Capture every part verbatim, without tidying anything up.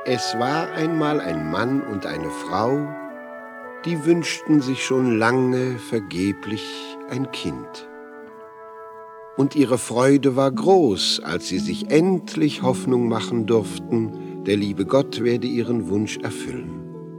Es war einmal ein Mann und eine Frau, die wünschten sich schon lange vergeblich ein Kind. Und ihre Freude war groß, als sie sich endlich Hoffnung machen durften, der liebe Gott werde ihren Wunsch erfüllen.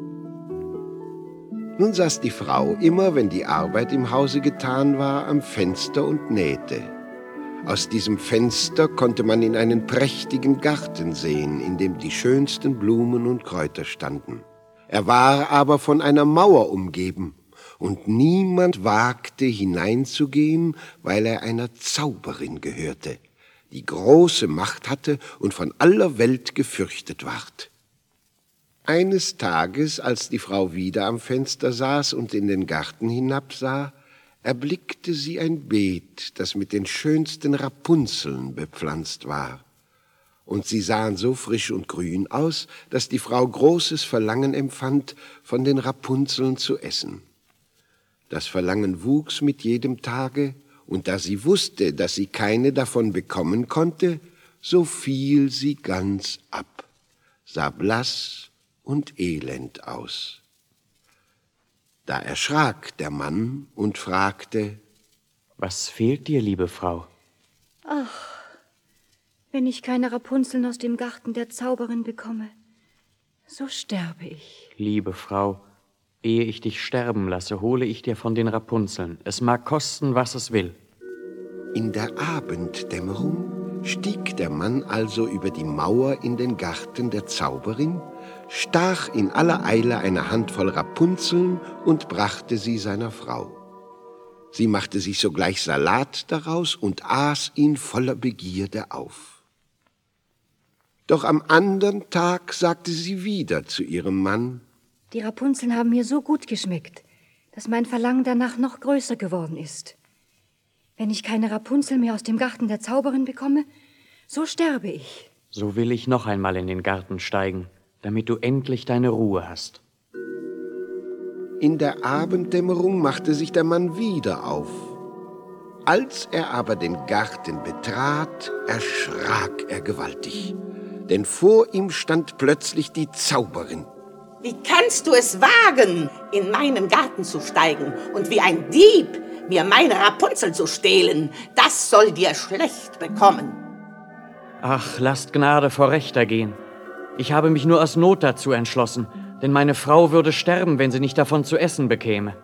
Nun saß die Frau immer, wenn die Arbeit im Hause getan war, am Fenster und nähte. Aus diesem Fenster konnte man in einen prächtigen Garten sehen, in dem die schönsten Blumen und Kräuter standen. Er war aber von einer Mauer umgeben, und niemand wagte hineinzugehen, weil er einer Zauberin gehörte, die große Macht hatte und von aller Welt gefürchtet ward. Eines Tages, als die Frau wieder am Fenster saß und in den Garten hinabsah, erblickte sie ein Beet, das mit den schönsten Rapunzeln bepflanzt war. Und sie sahen so frisch und grün aus, dass die Frau großes Verlangen empfand, von den Rapunzeln zu essen. Das Verlangen wuchs mit jedem Tage, und da sie wusste, dass sie keine davon bekommen konnte, so fiel sie ganz ab, sah blass und elend aus. Da erschrak der Mann und fragte: Was fehlt dir, liebe Frau? Ach, wenn ich keine Rapunzeln aus dem Garten der Zauberin bekomme, so sterbe ich. Liebe Frau, ehe ich dich sterben lasse, hole ich dir von den Rapunzeln. Es mag kosten, was es will. In der Abenddämmerung stieg der Mann also über die Mauer in den Garten der Zauberin, stach in aller Eile eine Handvoll Rapunzeln und brachte sie seiner Frau. Sie machte sich sogleich Salat daraus und aß ihn voller Begierde auf. Doch am andern Tag sagte sie wieder zu ihrem Mann: Die Rapunzeln haben mir so gut geschmeckt, dass mein Verlangen danach noch größer geworden ist. Wenn ich keine Rapunzel mehr aus dem Garten der Zauberin bekomme, so sterbe ich. So will ich noch einmal in den Garten steigen, damit du endlich deine Ruhe hast. In der Abenddämmerung machte sich der Mann wieder auf. Als er aber den Garten betrat, erschrak er gewaltig, denn vor ihm stand plötzlich die Zauberin. Wie kannst du es wagen, in meinen Garten zu steigen und wie ein Dieb mir meine Rapunzel zu stehlen? Das soll dir schlecht bekommen. Ach, lasst Gnade vor Rechter gehen. Ich habe mich nur aus Not dazu entschlossen, denn meine Frau würde sterben, wenn sie nicht davon zu essen bekäme.